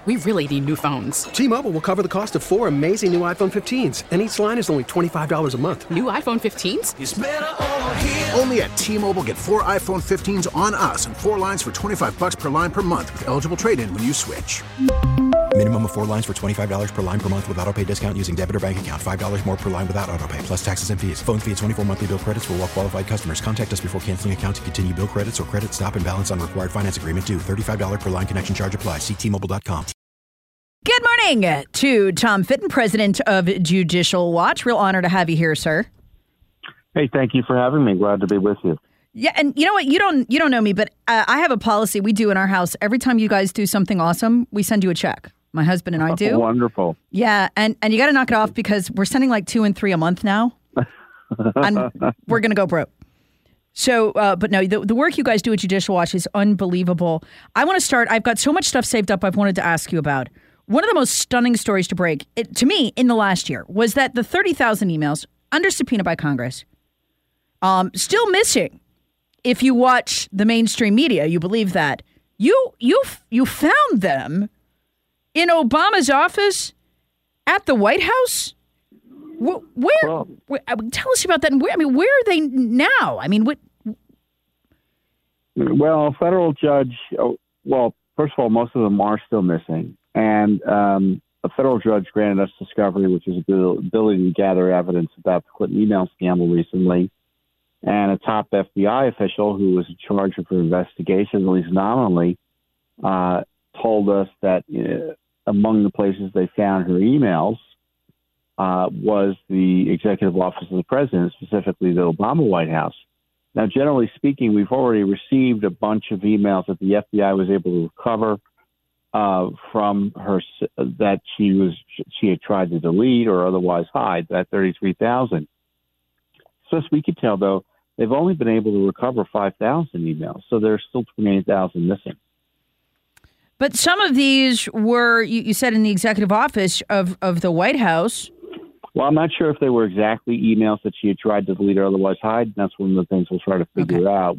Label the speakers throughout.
Speaker 1: We really need new phones.
Speaker 2: T-Mobile will cover the cost of 4 amazing new iPhone 15s, and each line is only $25 a month.
Speaker 1: New iPhone 15s?
Speaker 3: It's better over here.
Speaker 4: Only at T-Mobile, get 4 iPhone 15s on us and 4 lines for $25 per line per month with eligible trade-in when you switch.
Speaker 5: Minimum of 4 lines for $25 per line per month with autopay discount using debit or bank account. $5 more per line without autopay, plus taxes and fees. Phone fee at 24 monthly bill credits for well-qualified customers. Contact us before canceling account to continue bill credits or credit stop and balance on required finance agreement due. $35 per line connection charge applies. See T-Mobile.com.
Speaker 6: Good morning to Tom Fitton, president of Judicial Watch. Real honor to have you here, sir.
Speaker 7: Hey, thank you for having me. Glad to be with you.
Speaker 6: Yeah, and you know what? You don't know me, but I have a policy we do in our house. Every time you guys do something awesome, we send you a check. My husband and I do.
Speaker 7: Oh, wonderful.
Speaker 6: Yeah, and you got to knock it off because we're sending like 2 and 3 a month now, and we're gonna go broke. So, but no, the work you guys do at Judicial Watch is unbelievable. I want to start. I've got so much stuff saved up. I've wanted to ask you about. One of the most stunning stories to break, to me, in the last year was that the 30,000 emails under subpoena by Congress, still missing. If you watch the mainstream media, you believe that you found them in Obama's office at the White House. Where tell us about that. And where are they now? I mean, what?
Speaker 7: Well, a federal judge. Well, first of all, most of them are still missing. And a federal judge granted us discovery, which is the ability to gather evidence about the Clinton email scandal recently. And a top FBI official who was in charge of her investigation, at least nominally, told us that among the places they found her emails was the executive office of the president, specifically the Obama White House. Now, generally speaking, we've already received a bunch of emails that the FBI was able to recover from her that she had tried to delete or otherwise hide, that 33,000. So as we could tell, though, they've only been able to recover 5,000 emails, so there's still 28,000 missing.
Speaker 6: But some of these were, you said, in the executive office of the White House.
Speaker 7: Well, I'm not sure if they were exactly emails that she had tried to delete or otherwise hide. That's one of the things we'll try to figure out.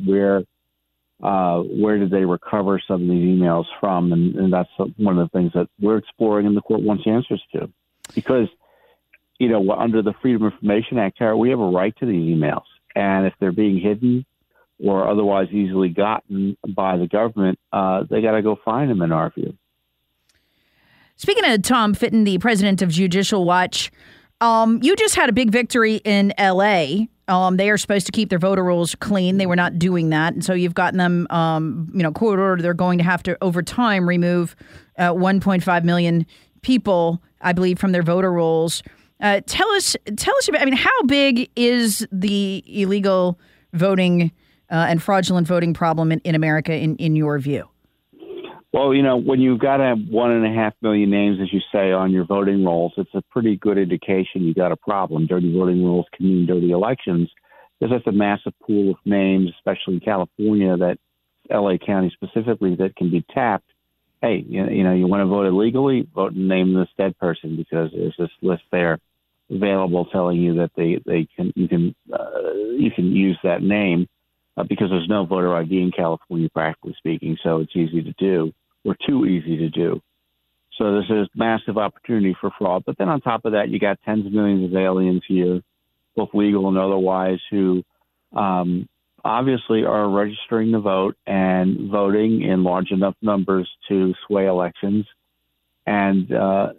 Speaker 7: Where did they recover some of these emails from? And that's one of the things that we're exploring and the court wants answers to. Because, under the Freedom of Information Act, Tara, we have a right to these emails. And if they're being hidden or otherwise easily gotten by the government, they got to go find them, in our view.
Speaker 6: Speaking of Tom Fitton, the president of Judicial Watch, you just had a big victory in L.A. They are supposed to keep their voter rolls clean. They were not doing that. And so you've gotten them, court order. They're going to have to, over time, remove 1.5 million people, I believe, from their voter rolls. Tell us about, how big is the illegal voting and fraudulent voting problem in America in your view?
Speaker 7: Well, when you've got 1.5 million names, as you say, on your voting rolls, it's a pretty good indication you got a problem. Dirty voting rolls can mean dirty elections. There's just a massive pool of names, especially in California, that L.A. County specifically, that can be tapped. Hey, you want to vote illegally? Vote and name this dead person, because there's this list there available telling you that you can use that name because there's no voter ID in California, practically speaking. So it's easy to do. Or too easy to do. So there's a massive opportunity for fraud. But then on top of that, you got tens of millions of aliens here, both legal and otherwise, who obviously are registering to vote and voting in large enough numbers to sway elections. And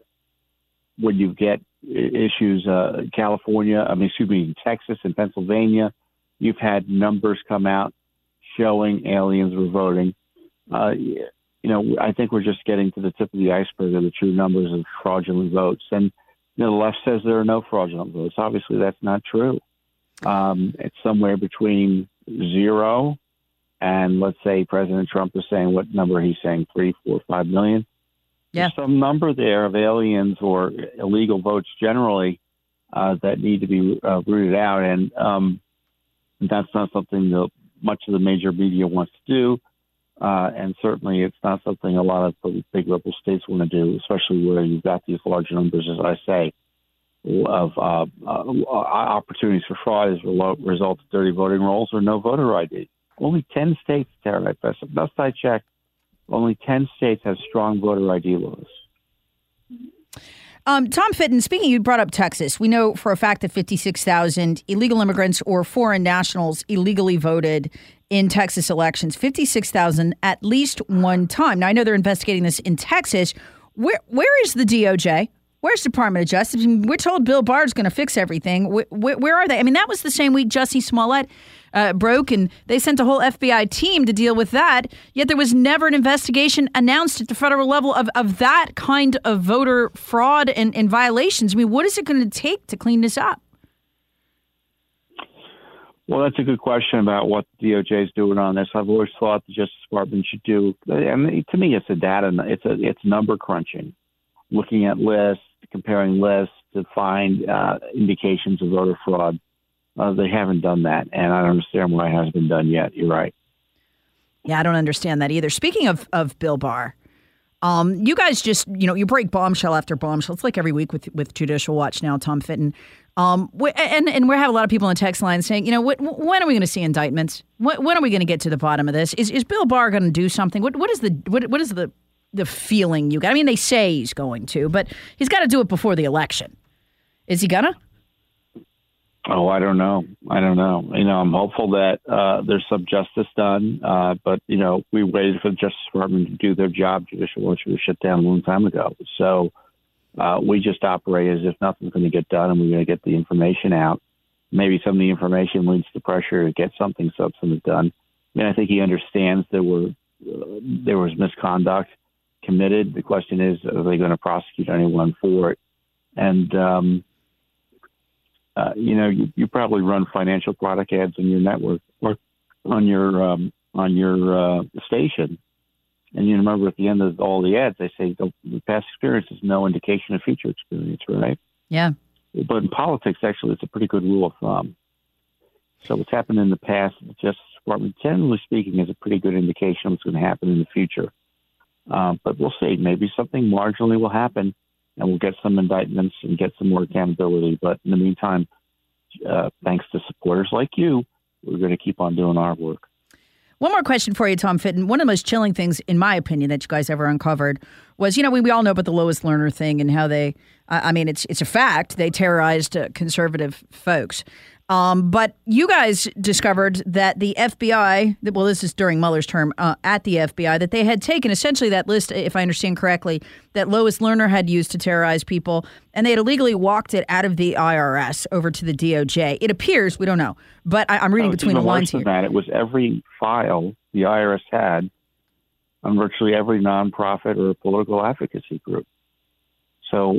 Speaker 7: when you get issues, Texas and Pennsylvania, you've had numbers come out showing aliens were voting. I think we're just getting to the tip of the iceberg of the true numbers of fraudulent votes. And the left says there are no fraudulent votes. Obviously, that's not true. It's somewhere between 0 and, let's say, President Trump is saying, what number he's saying, 3, 4, 5 million?
Speaker 6: Yeah.
Speaker 7: There's some number there of aliens or illegal votes generally that need to be rooted out. And that's not something that much of the major media wants to do. And certainly it's not something a lot of the big liberal states want to do, especially where you've got these large numbers, as I say, of opportunities for fraud as a result of dirty voting rolls or no voter ID. Only 10 states, Tara, last I checked, only 10 states have strong voter ID laws.
Speaker 6: Tom Fitton, speaking, you brought up Texas. We know for a fact that 56,000 illegal immigrants or foreign nationals illegally voted in Texas elections. 56,000 at least one time. Now, I know they're investigating this in Texas. Where is the DOJ? Where's the Department of Justice? I mean, we're told Bill Barr's going to fix everything. Where are they? I mean, that was the same week Jussie Smollett broke, and they sent a whole FBI team to deal with that. Yet there was never an investigation announced at the federal level of that kind of voter fraud and violations. I mean, what is it going to take to clean this up?
Speaker 7: Well, that's a good question about what the DOJ is doing on this. I've always thought the Justice Department should do. I mean, to me, it's a data. It's number crunching, looking at lists, comparing lists to find indications of voter fraud. They haven't done that, and I don't understand why it hasn't been done yet. You're right.
Speaker 6: Yeah, I don't understand that either. Speaking of Bill Barr, you guys just, you break bombshell after bombshell. It's like every week with Judicial Watch now, Tom Fitton. And we have a lot of people on the text line saying, when are we going to see indictments? When are we going to get to the bottom of this? Is Bill Barr going to do something? What is the feeling you got? I mean, they say he's going to, but he's got to do it before the election. Is he gonna?
Speaker 7: Oh, I don't know. I'm hopeful that there's some justice done. But, we waited for the Justice Department to do their job. Judicial Watch was shut down a long time ago. So we just operate as if nothing's going to get done and we're going to get the information out. Maybe some of the information leads to pressure to get something substantive done. I mean, I think he understands there was misconduct committed. The question is, are they going to prosecute anyone for it? And, you probably run financial product ads in your network or on your station. And you remember at the end of all the ads, they say the past experience is no indication of future experience, right?
Speaker 6: Yeah.
Speaker 7: But in politics, actually, it's a pretty good rule of thumb. So what's happened in the past, the Justice Department, generally speaking, is a pretty good indication of what's going to happen in the future. But we'll see. Maybe something marginally will happen, and we'll get some indictments and get some more accountability. But in the meantime, thanks to supporters like you, we're going to keep on doing our work.
Speaker 6: One more question for you, Tom Fitton. One of the most chilling things, in my opinion, that you guys ever uncovered was, we all know about the Lois Lerner thing and how they, it's a fact, they terrorized conservative folks. But you guys discovered that the FBI, well, this is during Mueller's term at the FBI, that they had taken essentially that list, if I understand correctly, that Lois Lerner had used to terrorize people, and they had illegally walked it out of the IRS over to the DOJ. It appears, we don't know, but I'm reading between the lines here.
Speaker 7: It was every file the IRS had on virtually every nonprofit or political advocacy group. So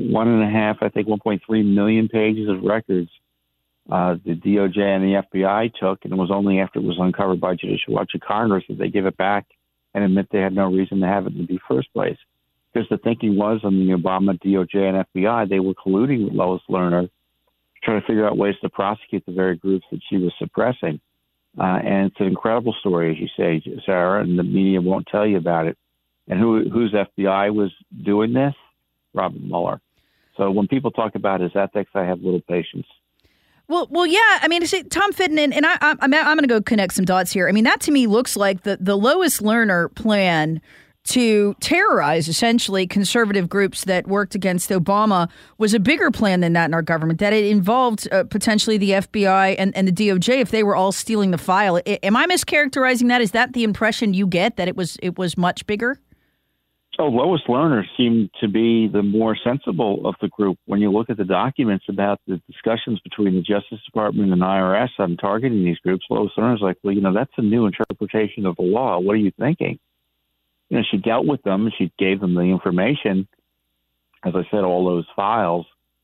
Speaker 7: 1.3 million pages of records the DOJ and the FBI took, and it was only after it was uncovered by Judicial Watch of Congress that they give it back and admit they had no reason to have it in the first place. Because the thinking was on the Obama DOJ and FBI, they were colluding with Lois Lerner, trying to figure out ways to prosecute the very groups that she was suppressing. And it's an incredible story, as you say, Sarah, and the media won't tell you about it. And whose FBI was doing this? Robert Mueller. So when people talk about his ethics, I have little patience.
Speaker 6: Well, yeah. I mean, Tom Fitton, and I'm going to go connect some dots here. I mean, that to me looks like the Lois Lerner plan to terrorize essentially conservative groups that worked against Obama was a bigger plan than that in our government, that it involved potentially the FBI and the DOJ if they were all stealing the file. Am I mischaracterizing that? Is that the impression you get, that it was much bigger?
Speaker 7: Oh, Lois Lerner seemed to be the more sensible of the group. When you look at the documents about the discussions between the Justice Department and IRS on targeting these groups, Lois Lerner's like, well, that's a new interpretation of the law. What are you thinking? She dealt with them. She gave them the information, as I said, all those files.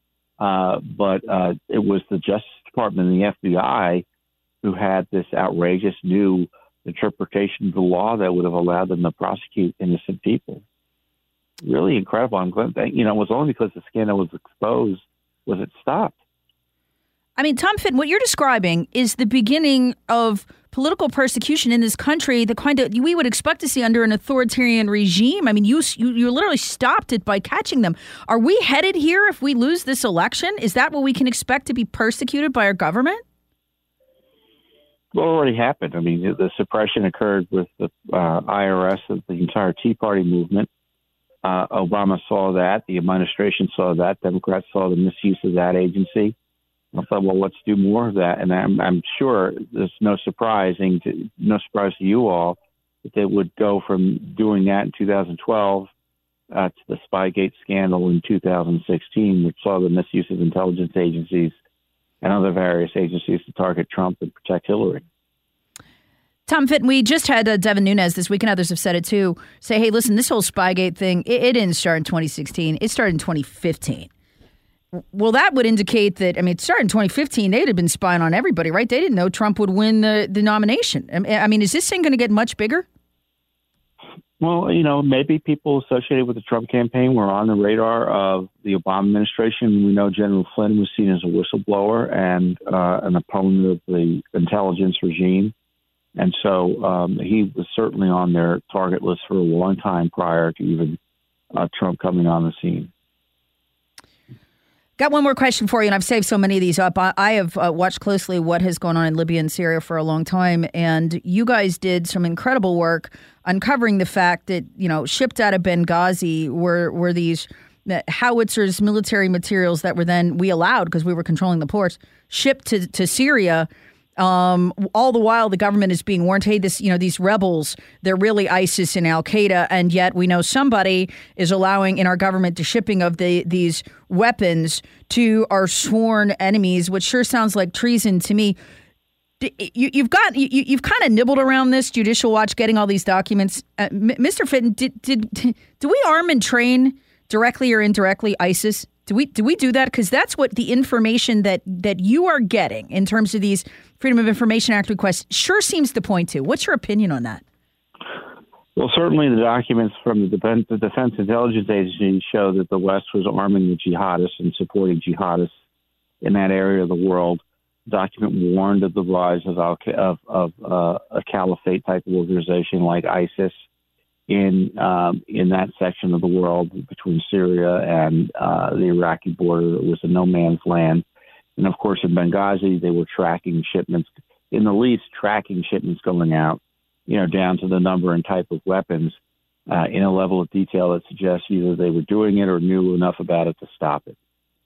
Speaker 7: But it was the Justice Department and the FBI who had this outrageous new interpretation of the law that would have allowed them to prosecute innocent people. Really incredible. I'm glad that, it was only because the scandal was exposed was it stopped.
Speaker 6: I mean, Tom Fitton, what you're describing is the beginning of political persecution in this country, the kind of we would expect to see under an authoritarian regime. I mean, you literally stopped it by catching them. Are we headed here if we lose this election? Is that what we can expect to be persecuted by our government?
Speaker 7: Well, it already happened. I mean, the suppression occurred with the IRS and the entire Tea Party movement. Obama saw that. The administration saw that. Democrats saw the misuse of that agency. I thought, well, let's do more of that. And I'm sure there's no surprise to you all that they would go from doing that in 2012 to the Spygate scandal in 2016, which saw the misuse of intelligence agencies and other various agencies to target Trump and protect Hillary.
Speaker 6: Tom Fitton, we just had Devin Nunes this week, and others have said it too, say, hey, listen, this whole Spygate thing, it didn't start in 2016. It started in 2015. Well, that would indicate that, it started in 2015. They'd have been spying on everybody, right? They didn't know Trump would win the nomination. Is this thing going to get much bigger?
Speaker 7: Well, maybe people associated with the Trump campaign were on the radar of the Obama administration. We know General Flynn was seen as a whistleblower and an opponent of the intelligence regime. And so he was certainly on their target list for a long time prior to even Trump coming on the scene.
Speaker 6: Got one more question for you, and I've saved so many of these up. I have watched closely what has gone on in Libya and Syria for a long time, and you guys did some incredible work uncovering the fact that, shipped out of Benghazi were these howitzers, military materials that were then, we allowed, because we were controlling the ports, shipped to Syria. All the while, the government is being warned, hey, these rebels, they're really ISIS and Al-Qaeda, and yet we know somebody is allowing in our government the shipping of these weapons to our sworn enemies, which sure sounds like treason to me. You've kind of nibbled around this, Judicial Watch, getting all these documents. Mr. Fitton, do we arm and train directly or indirectly ISIS? Do we do that? Because that's what the information that you are getting in terms of these Freedom of Information Act requests sure seems to point to. What's your opinion on that?
Speaker 7: Well, certainly the documents from the Defense Intelligence Agency show that the West was arming the jihadists and supporting jihadists in that area of the world. The document warned of the rise of a caliphate type of organization like ISIS in that section of the world between Syria and the Iraqi border. It was a no man's land. And of course, in Benghazi, they were tracking shipments, in the least tracking shipments going out, down to the number and type of weapons in a level of detail that suggests either they were doing it or knew enough about it to stop it.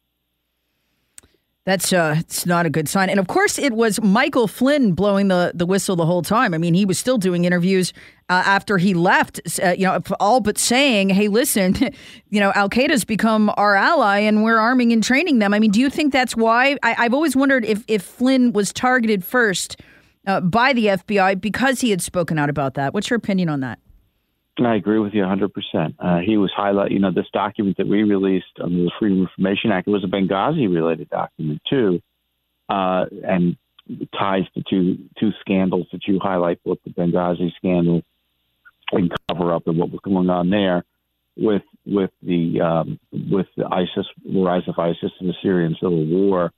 Speaker 6: That's it's not a good sign. And of course, it was Michael Flynn blowing the whistle the whole time. He was still doing interviews after he left, all but saying, hey, listen, Al-Qaeda's become our ally and we're arming and training them. Do you think that's why? I've always wondered if Flynn was targeted first by the FBI because he had spoken out about that. What's your opinion on that?
Speaker 7: I agree with you 100%. He was highlighting, this document that we released under the Freedom of Information Act. It was a Benghazi-related document, too, and ties to two scandals that you highlight, both the Benghazi scandal and cover-up of what was going on there with the ISIS, the rise of ISIS in the Syrian civil war.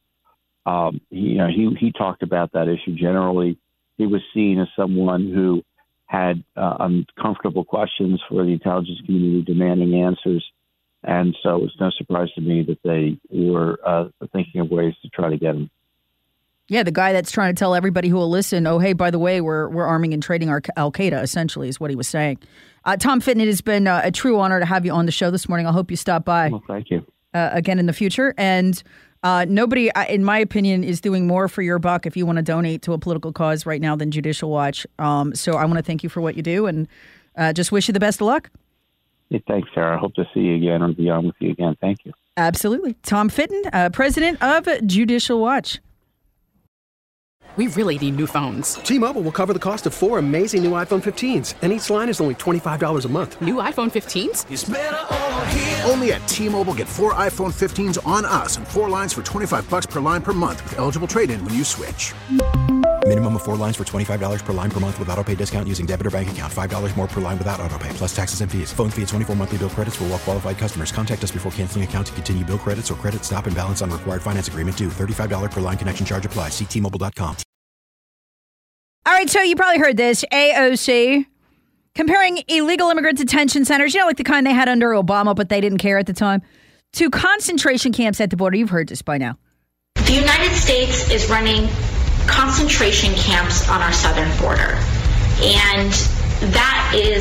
Speaker 7: He talked about that issue generally. He was seen as someone who had uncomfortable questions for the intelligence community demanding answers. And so it's no surprise to me that they were thinking of ways to try to get him.
Speaker 6: Yeah, the guy that's trying to tell everybody who will listen, oh, hey, by the way, we're arming and trading our Al-Qaeda, essentially, is what he was saying. Tom Fitton, it has been a true honor to have you on the show this morning. I hope you stop by.
Speaker 7: Well, thank you.
Speaker 6: Again in the future. And nobody, in my opinion, is doing more for your buck if you want to donate to a political cause right now than Judicial Watch. So I want to thank you for what you do and just wish you the best of luck.
Speaker 7: Hey, thanks, Sarah. I hope to see you again or be on with you again. Thank you.
Speaker 6: Absolutely. Tom Fitton, president of Judicial Watch.
Speaker 1: We really need new phones.
Speaker 2: T-Mobile will cover the cost of 4 amazing new iPhone 15s, and each line is only $25 a month.
Speaker 1: New iPhone 15s?
Speaker 4: It's better over here. Only at T-Mobile, get 4 iPhone 15s on us and 4 lines for $25 per line per month with eligible trade-in when you switch.
Speaker 5: Minimum of 4 lines for $25 per line per month with autopay discount using debit or bank account. $5 more per line without autopay, plus taxes and fees. Phone fee at 24 monthly bill credits for well-qualified customers. Contact us before canceling account to continue bill credits or credit stop and balance on required finance agreement due. $35 per line connection charge applies. See T-Mobile.com.
Speaker 6: All right, so you probably heard this. AOC comparing illegal immigrant detention centers, like the kind they had under Obama, but they didn't care at the time, to concentration camps at the border. You've heard this by now.
Speaker 3: The United States is running concentration camps on our southern border. And that is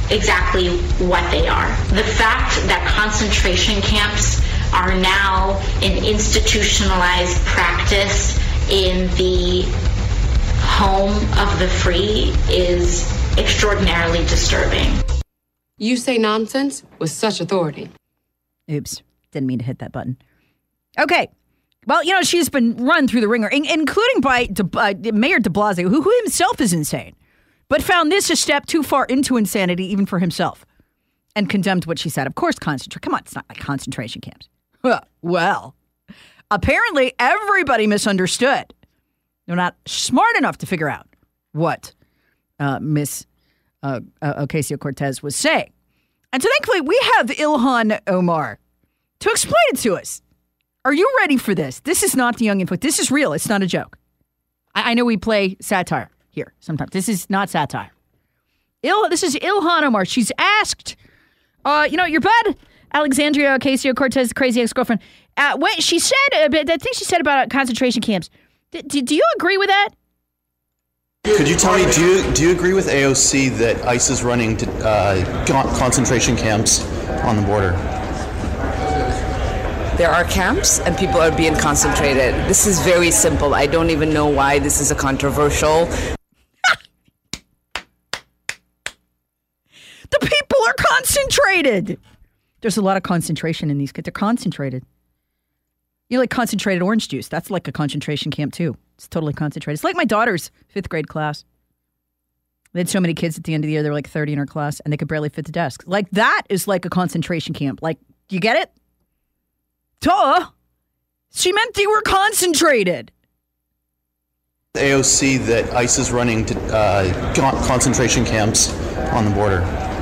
Speaker 3: exactly what they are. The fact that concentration camps are now an institutionalized practice in the home of the free is extraordinarily disturbing.
Speaker 8: You say nonsense with such authority.
Speaker 6: Oops, didn't mean to hit that button. Okay. Well, she's been run through the ringer, including by Mayor de Blasio, who himself is insane, but found this a step too far into insanity even for himself and condemned what she said. Of course, come on, it's not like concentration camps. Well, apparently everybody misunderstood. They're not smart enough to figure out what Miss Ocasio-Cortez was saying. And so thankfully, we have Ilhan Omar to explain it to us. Are you ready for this? This is not the Young and Folk. This is real. It's not a joke. I know we play satire here sometimes. This is not satire. This is Ilhan Omar. She's asked, your bud, Alexandria Ocasio-Cortez, crazy ex-girlfriend, what she said, I think she said about concentration camps. Do you agree with that?
Speaker 9: Could you tell me, do you agree with AOC that ICE is running concentration camps on the border?
Speaker 10: There are camps and people are being concentrated. This is very simple. I don't even know why this is a controversial.
Speaker 6: The people are concentrated. There's a lot of concentration in these kids. They're concentrated. Like concentrated orange juice. That's like a concentration camp too. It's totally concentrated. It's like my daughter's 5th grade class. They had so many kids at the end of the year. There were like 30 in her class and they could barely fit the desk. Like that is like a concentration camp. Like, you get it? Duh. She meant they were concentrated.
Speaker 9: AOC that ICE is running concentration camps on the border.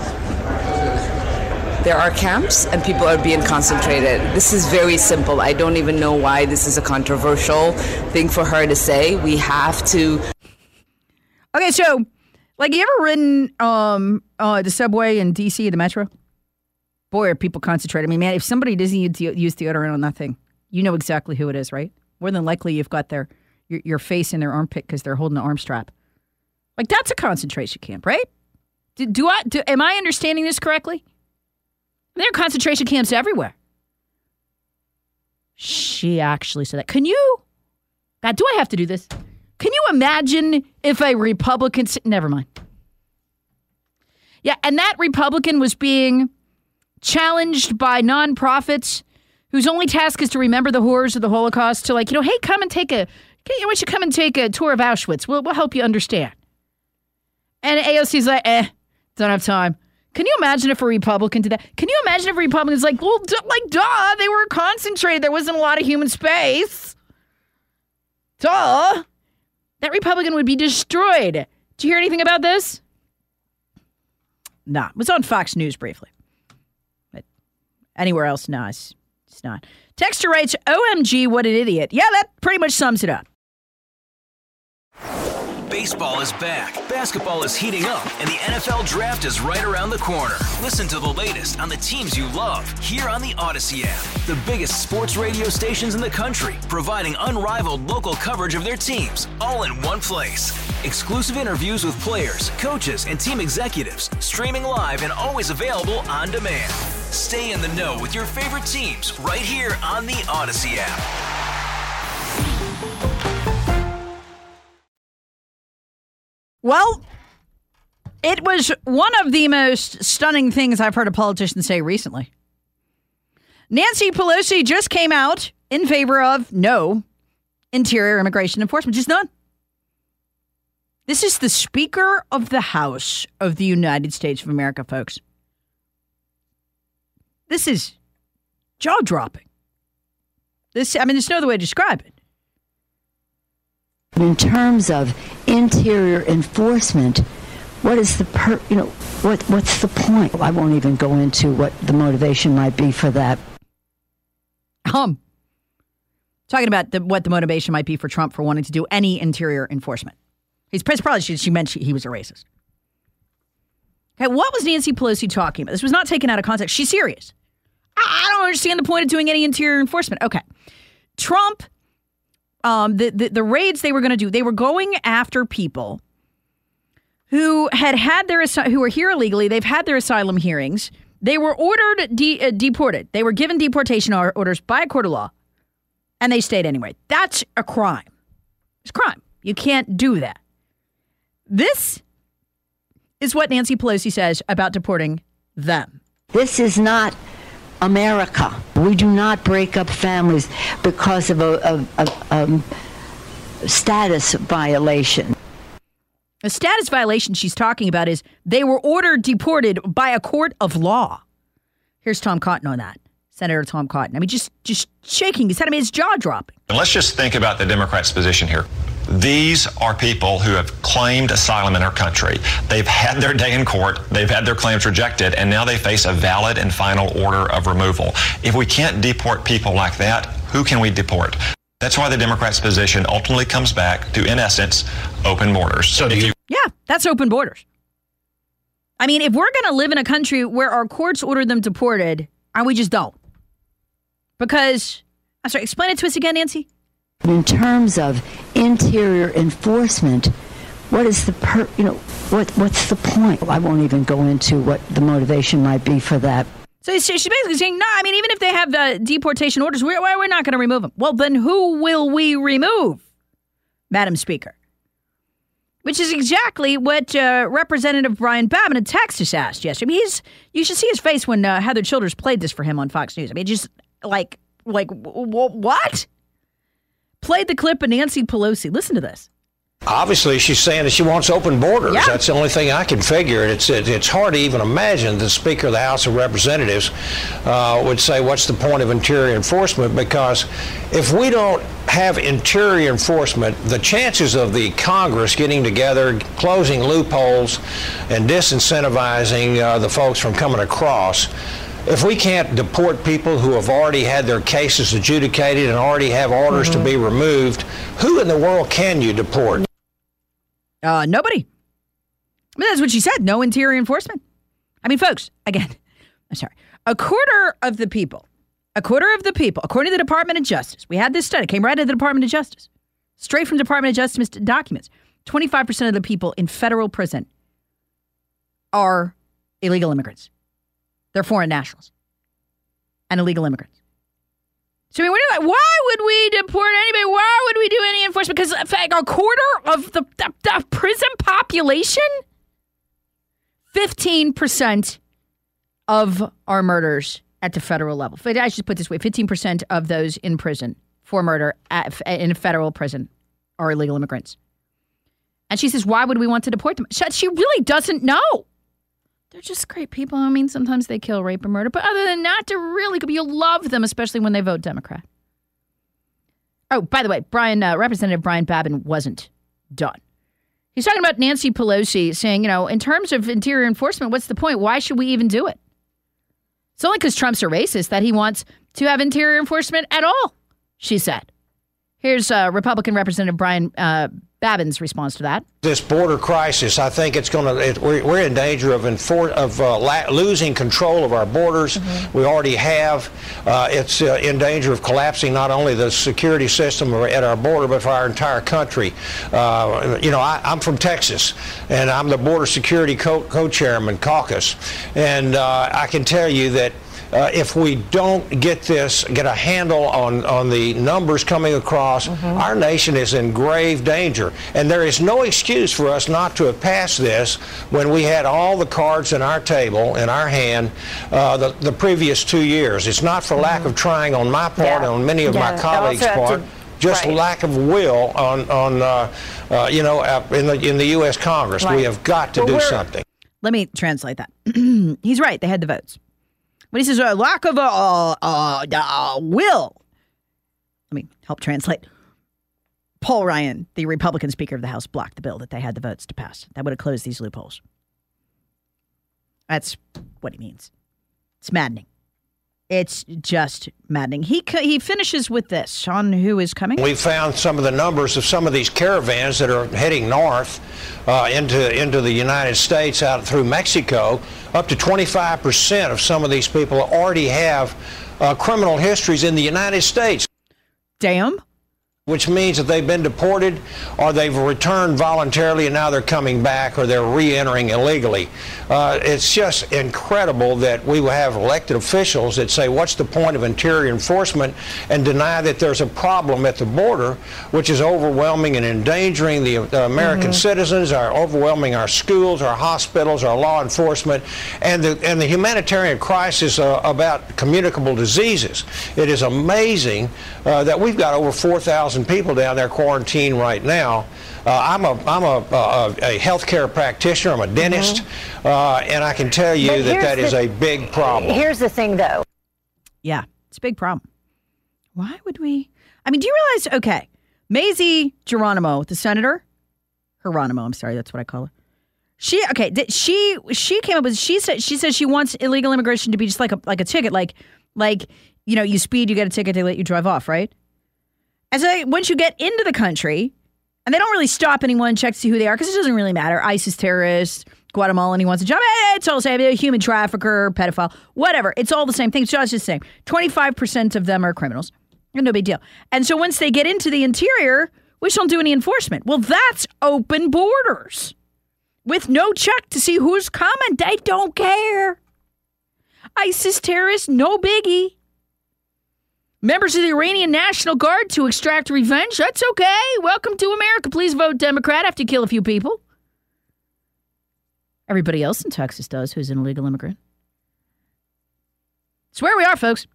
Speaker 10: There are camps and people are being concentrated. This is very simple. I don't even know why this is a controversial thing for her to say. We have to.
Speaker 6: Okay, so, like, you ever ridden the subway in D.C., the metro? Boy, are people concentrated. I mean, man, if somebody doesn't use deodorant on that thing, you know exactly who it is, right? More than likely, you've got your face in their armpit because they're holding an arm strap. Like, that's a concentration camp, right? Am I understanding this correctly? There are concentration camps everywhere. She actually said that. God, do I have to do this? Can you imagine if a Republican, never mind. Yeah, and that Republican was being challenged by nonprofits whose only task is to remember the horrors of the Holocaust to, like, hey, why don't you come and take a tour of Auschwitz? We'll help you understand. And AOC's like, don't have time. Can you imagine if a Republican did that? Can you imagine if a Republican is like, well, duh, they were concentrated. There wasn't a lot of human space. Duh. That Republican would be destroyed. Did you hear anything about this? Nah. It was on Fox News briefly. But anywhere else, no, it's not. Texter writes, OMG, what an idiot. Yeah, that pretty much sums it up.
Speaker 11: Baseball is back, basketball is heating up, and the NFL Draft is right around the corner. Listen to the latest on the teams you love here on the Odyssey app. The biggest sports radio stations in the country, providing unrivaled local coverage of their teams, all in one place. Exclusive interviews with players, coaches, and team executives, streaming live and always available on demand. Stay in the know with your favorite teams right here on the Odyssey app.
Speaker 6: Well, it was one of the most stunning things I've heard a politician say recently. Nancy Pelosi just came out in favor of no interior immigration enforcement. Just none. This is the Speaker of the House of the United States of America, folks. This is jaw-dropping. There's no other way to describe it.
Speaker 12: In terms of interior enforcement, what is what's the point? I won't even go into what the motivation might be for that.
Speaker 6: Talking about what the motivation might be for Trump for wanting to do any interior enforcement. She meant he was a racist. Okay, what was Nancy Pelosi talking about? This was not taken out of context. She's serious. I don't understand the point of doing any interior enforcement. Okay, Trump. The raids they were going to do, they were going after people who were here illegally. They've had their asylum hearings. They were ordered deported. They were given deportation orders by a court of law, and they stayed anyway. That's a crime. It's a crime. You can't do that. This is what Nancy Pelosi says about deporting them.
Speaker 12: This is not America. We do not break up families because of a status violation.
Speaker 6: A status violation she's talking about is they were ordered deported by a court of law. Here's Tom Cotton on that. Senator Tom Cotton. I mean, just shaking his head. I mean, it's jaw-dropping.
Speaker 13: And let's just think about the Democrats' position here. These are people who have claimed asylum in our country. They've had their day in court. They've had their claims rejected, and now they face a valid and final order of removal. If we can't deport people like that, who can we deport? That's why the Democrats' position ultimately comes back to, in essence, open borders. So
Speaker 6: yeah, that's open borders. I mean, if we're going to live in a country where our courts order them deported, and we just don't. Because, I'm sorry, explain it to us again, Nancy.
Speaker 12: In terms of interior enforcement, what is what's the point? I won't even go into what the motivation might be for that.
Speaker 6: So she's basically saying, no, I mean, even if they have deportation orders, we're not going to remove them. Well, then who will we remove, Madam Speaker? Which is exactly what Representative Brian Babin of Texas asked yesterday. I mean, you should see his face when Heather Childers played this for him on Fox News. I mean, just like what? Played the clip of Nancy Pelosi. Listen to this.
Speaker 14: Obviously, she's saying that she wants open borders. Yeah. That's the only thing I can figure. It's hard to even imagine the Speaker of the House of Representatives would say, what's the point of interior enforcement? Because if we don't have interior enforcement, the chances of the Congress getting together, closing loopholes, and disincentivizing the folks from coming across, if we can't deport people who have already had their cases adjudicated and already have orders to be removed, who in the world can you deport?
Speaker 6: Nobody. I mean, that's what she said. No interior enforcement. I mean, folks, again, I'm sorry. A quarter of the people, according to the Department of Justice, we had this study, came right out of the Department of Justice, straight from Department of Justice documents, 25% of the people in federal prison are illegal immigrants. They're foreign nationals and illegal immigrants. So I mean, why would we deport anybody? Why would we do any enforcement? Because in fact, a quarter of the prison population, 15% of our murders at the federal level. I should put it this way, 15% of those in prison for murder in a federal prison are illegal immigrants. And she says, why would we want to deport them? She really doesn't know. They're just great people. I mean, sometimes they kill, rape, and murder. But other than that, they're really good. You'll love them, especially when they vote Democrat. Oh, by the way, Representative Brian Babin wasn't done. He's talking about Nancy Pelosi saying, in terms of interior enforcement, what's the point? Why should we even do it? It's only because Trump's a racist that he wants to have interior enforcement at all, she said. Here's Republican Representative Brian Babin's response to that.
Speaker 14: This border crisis, I think it's going to. We're in danger of losing control of our borders. We already have. It's in danger of collapsing not only the security system at our border, but for our entire country. I'm from Texas, and I'm the Border Security Co-Chairman caucus, and I can tell you that. If we don't get a handle on the numbers coming across, our nation is in grave danger. And there is no excuse for us not to have passed this when we had all the cards in our table, in our hand, the previous 2 years. It's not for lack of trying on my part and on many of my colleagues' part. Just lack of will in the U.S. Congress. Right. We have got to do something.
Speaker 6: Let me translate that. He's right. They had the votes. But he says a lack of will. Let me help translate. Paul Ryan, the Republican Speaker of the House, blocked the bill that they had the votes to pass. That would have closed these loopholes. That's what he means. It's maddening. It's just maddening. He finishes with this on who is coming.
Speaker 14: We found some of the numbers of some of these caravans that are heading north into the United States out through Mexico. Up to 25% of some of these people already have criminal histories in the United States.
Speaker 6: Damn.
Speaker 14: which means that they've been deported or they've returned voluntarily and now they're coming back or they're re-entering illegally. It's just incredible that we will have elected officials that say, what's the point of interior enforcement, and deny that there's a problem at the border, which is overwhelming and endangering the American citizens, overwhelming our schools, our hospitals, our law enforcement, and the humanitarian crisis about communicable diseases. It is amazing that we've got over 4,000 people down there quarantined right now. I'm a healthcare practitioner. I'm a dentist, and I can tell you that is a big problem.
Speaker 15: Here's the thing, though.
Speaker 6: Yeah, it's a big problem. Why would we? I mean, do you realize? Okay, Mazie Geronimo, the senator, Geronimo. I'm sorry, that's what I call her. She came up with. She says she wants illegal immigration to be just like a ticket, like you speed, you get a ticket, they let you drive off, right? And so once you get into the country, and they don't really stop anyone, check to see who they are, because it doesn't really matter. ISIS terrorist, Guatemalan, he wants a job. It's all the same. A human trafficker, pedophile, whatever. It's all the same thing. So I was just saying, 25% of them are criminals. No big deal. And so once they get into the interior, we don't do any enforcement. Well, that's open borders with no check to see who's coming. They don't care. ISIS terrorists, no biggie. Members of the Iranian National Guard to extract revenge. That's okay. Welcome to America. Please vote Democrat after you kill a few people. Everybody else in Texas does who's an illegal immigrant. It's where we are, folks.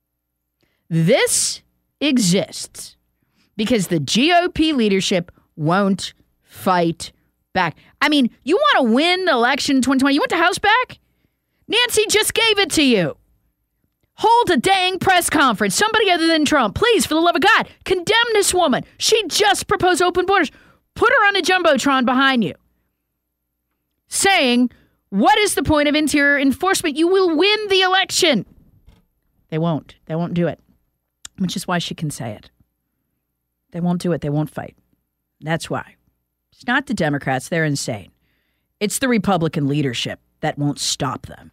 Speaker 6: This exists because the GOP leadership won't fight back. I mean, you want to win the election in 2020? You want the House back? Nancy just gave it to you. Hold a dang press conference. Somebody other than Trump, please, for the love of God, condemn this woman. She just proposed open borders. Put her on a jumbotron behind you, saying, what is the point of interior enforcement? You will win the election. They won't. They won't do it, which is why she can say it. They won't do it. They won't fight. That's why. It's not the Democrats. They're insane. It's the Republican leadership that won't stop them.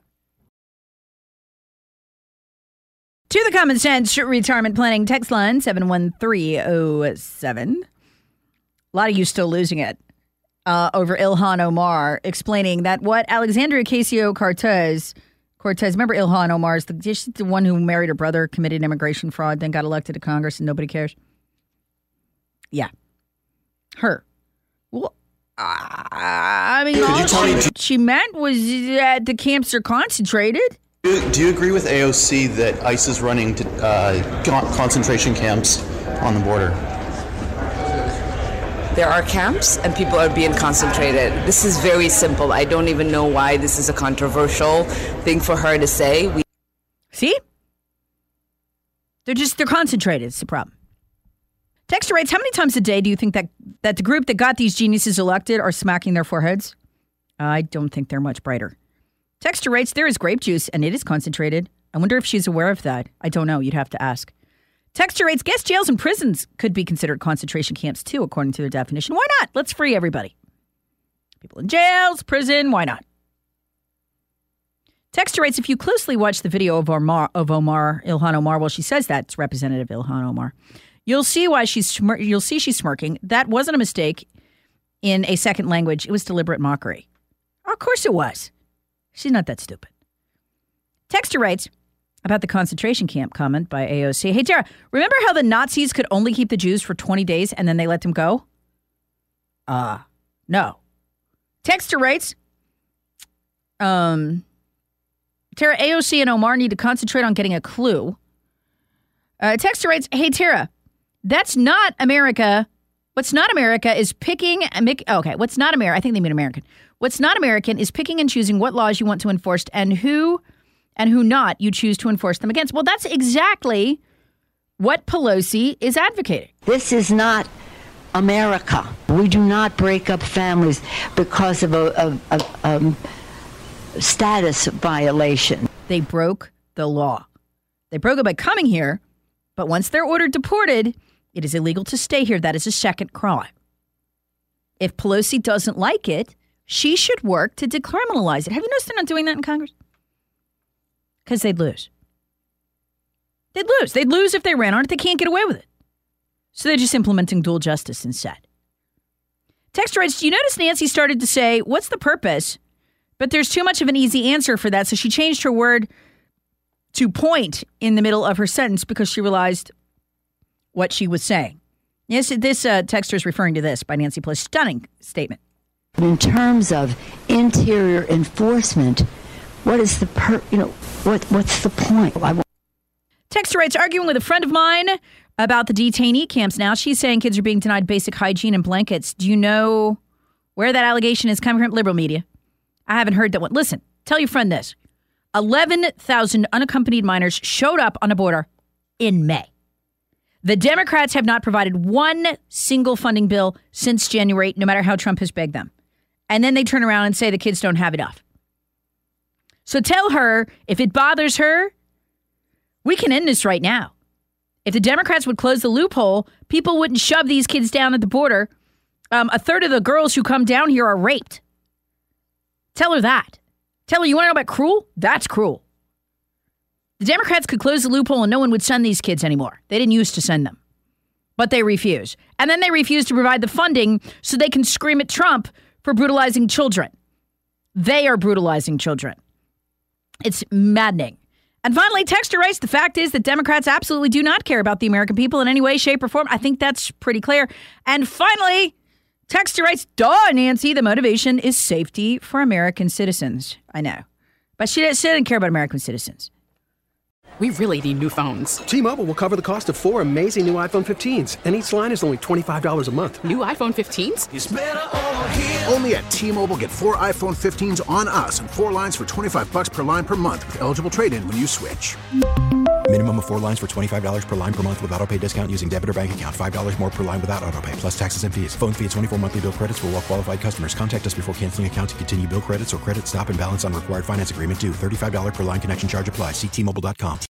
Speaker 6: To the Common Sense Retirement Planning text line, 71307. A lot of you still losing it over Ilhan Omar, explaining that what Alexandria Ocasio-Cortez, remember Ilhan Omar's the one who married her brother, committed immigration fraud, then got elected to Congress and nobody cares? Yeah. Her. Well, I mean, all she meant was that the camps are concentrated.
Speaker 9: Do you agree with AOC that ICE is running concentration camps on the border?
Speaker 10: There are camps and people are being concentrated. This is very simple. I don't even know why this is a controversial thing for her to say.
Speaker 6: See? They're concentrated. It's the problem. Texter writes, how many times a day do you think that the group that got these geniuses elected are smacking their foreheads? I don't think they're much brighter. Texter writes, there is grape juice and it is concentrated. I wonder if she's aware of that. I don't know. You'd have to ask. Texter writes, guess jails and prisons could be considered concentration camps too, according to their definition. Why not? Let's free everybody. People in jails, prison, why not? Texter writes, if you closely watch the video of Ilhan Omar, well, she says that's Representative Ilhan Omar. You'll see why she's smirking. That wasn't a mistake in a second language. It was deliberate mockery. Of course it was. She's not that stupid. Texter writes about the concentration camp comment by AOC. Hey, Tara, remember how the Nazis could only keep the Jews for 20 days and then they let them go? No. Texter writes, Tara, AOC and Omar need to concentrate on getting a clue. Texter writes, hey, Tara, that's not America. What's not America is picking... Okay, what's not America? I think they mean American. What's not American is picking and choosing what laws you want to enforce and who not you choose to enforce them against. Well, that's exactly what Pelosi is advocating.
Speaker 12: This is not America. We do not break up families because of a status violation.
Speaker 6: They broke the law. They broke it by coming here, but once they're ordered deported, it is illegal to stay here. That is a second crime. If Pelosi doesn't like it, she should work to decriminalize it. Have you noticed they're not doing that in Congress? Because they'd lose. They'd lose if they ran on it. They can't get away with it. So they're just implementing dual justice instead. Texter writes, do you notice Nancy started to say, what's the purpose? But there's too much of an easy answer for that, so she changed her word to point in the middle of her sentence because she realized what she was saying. Yes, this texter is referring to this by Nancy Pelosi. Stunning statement.
Speaker 12: In terms of interior enforcement, what is the what's the point?
Speaker 6: Texter writes, arguing with a friend of mine about the detainee camps now. She's saying kids are being denied basic hygiene and blankets. Do you know where that allegation is coming from? Liberal media. I haven't heard that one. Listen, tell your friend this. 11,000 unaccompanied minors showed up on the border in May. The Democrats have not provided one single funding bill since January, no matter how Trump has begged them. And then they turn around and say the kids don't have enough. So tell her, if it bothers her, we can end this right now. If the Democrats would close the loophole, people wouldn't shove these kids down at the border. A third of the girls who come down here are raped. Tell her that. Tell her, you want to know about cruel? That's cruel. The Democrats could close the loophole and no one would send these kids anymore. They didn't used to send them. But they refuse. And then they refuse to provide the funding so they can scream at Trump for brutalizing children. They are brutalizing children. It's maddening. And finally, texter writes, the fact is that Democrats absolutely do not care about the American people in any way, shape, or form. I think that's pretty clear. And finally, texter writes, duh, Nancy, the motivation is safety for American citizens. I know. But she doesn't care about American citizens.
Speaker 1: We really need new phones.
Speaker 2: T-Mobile will cover the cost of 4 amazing new iPhone 15s, and each line is only $25 a month.
Speaker 1: New iPhone 15s?
Speaker 4: It's better over here. Only at T-Mobile, get 4 iPhone 15s on us and 4 lines for $25 per line per month with eligible trade-in when you switch.
Speaker 5: Minimum of 4 lines for $25 per line per month with autopay discount using debit or bank account. $5 more per line without autopay, plus taxes and fees. Phone fee at 24 monthly bill credits for well-qualified customers. Contact us before canceling account to continue bill credits or credit stop and balance on required finance agreement due. $35 per line connection charge applies. See T-Mobile.com.